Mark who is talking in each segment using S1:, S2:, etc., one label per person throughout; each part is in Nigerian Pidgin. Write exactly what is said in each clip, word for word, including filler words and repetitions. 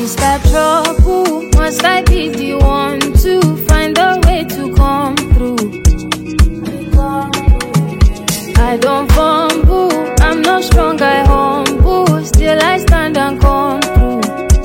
S1: Mister Trouble, must I be the one to find a way to come through? I don't fumble, I'm not strong, I humble. Still I stand and come through.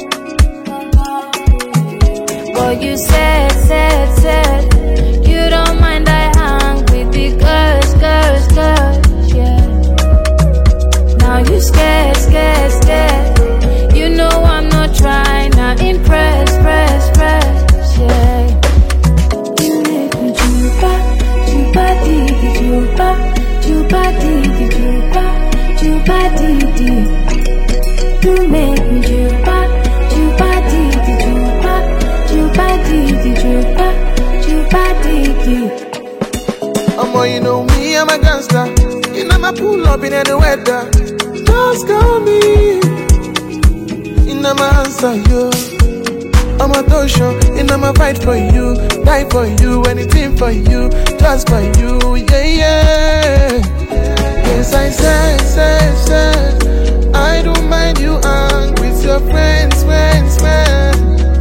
S1: But you said, said, said you don't mind I hang with the girls, girls, girls, yeah. Now you scared, scared, scared. You know I'm not trying to impress, press, press, yeah. You make me juba, juba dee juba, juba dee juba, juba dee. You make me juba, juba dee juba, juba dee juba, juba dee.
S2: Omo, you know me, I'm a gangster. You know my pull up in any weather. Just call me. You know my answer, yo. I'm a tosho, you know my fight for you. Die for you, anything for you. Just for you, yeah, yeah. Yes, I said, said, said I don't mind you hang with your friends, friends, friends.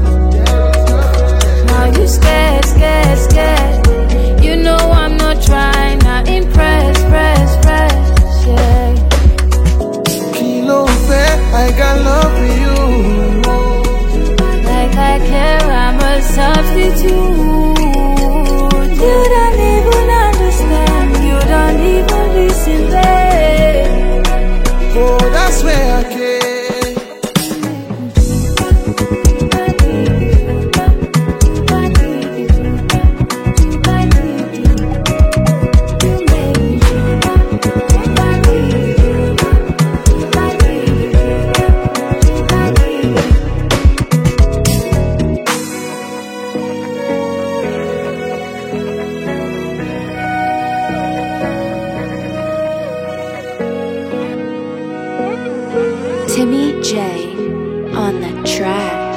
S1: Now you scared, scared, scared. You know I'm not trying to impress, press, press, yeah.
S2: Kilo fair, I got love for you.
S1: Like I care, I'm a substitute. You don't even understand, you don't even listen, babe.
S2: Oh, that's where I came.
S3: Timmy J on the track.